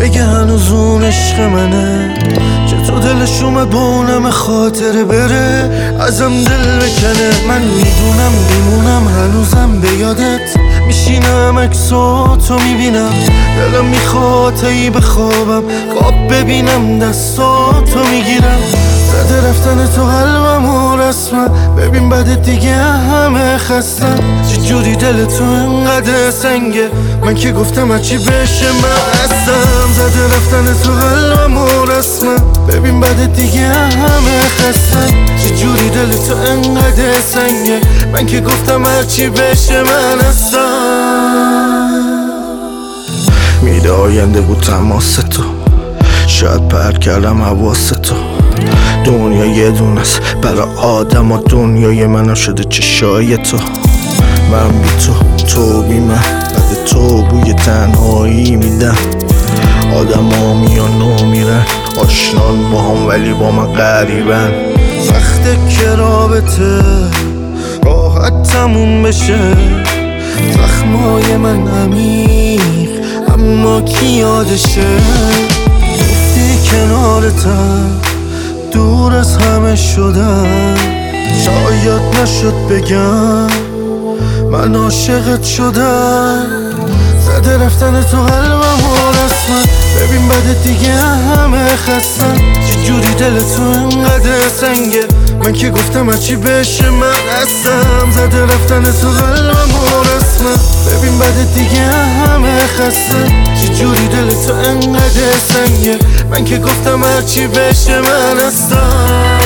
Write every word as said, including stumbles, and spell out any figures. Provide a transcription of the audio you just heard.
بگه هنوز اون عشق منه که تو دلش اومد با اونم خاطره بره ازم دل بکنه. من میدونم بیمونم هنوزم به یادت میشینم عکساتو میبینم دلم میخواد تی بخوابم خواب ببینم دستاتو میگیرم. زده رفتن تو قلبم و رسمم ببین بعد دیگه همه خستم. چجوری دل تو انقدر سنگه من که گفتم هرچی بشه من هستم. زده رفتن تو قلبم و رسمم ببین بعد دیگه همه خستم. چجوری دل تو انقدر سنگه من که گفتم هرچی بشه من هستم. میده آینده بود تماس تو شاید پر کردم حواس تو. دنیا یه دونه است برای آدم و دنیای منم شده چشای تو. من بی تو تو بی من بعد تو بوی تنهایی میدم. آدم ها میان و میرن آشنان با هم ولی با من غریبن. وقت که رابطه راحت تموم بشه زخمای من عمیق اما کی یادشه. گفتی کنارتم دور از همه شدم شاید نشد بگم من عاشقت شدم. زده رفتن تو قلبم و رسمم ببین بعد دیگه همه خستم. چجوری دل تو انقدر سنگه من که گفتم هرچی بشه من هستم. زده رفتن تو قلبم و رسمم ببین بعد دیگه همه خستم. چجوری دل تو انقدر سنگه من که گفتم هرچی بشه من هستم.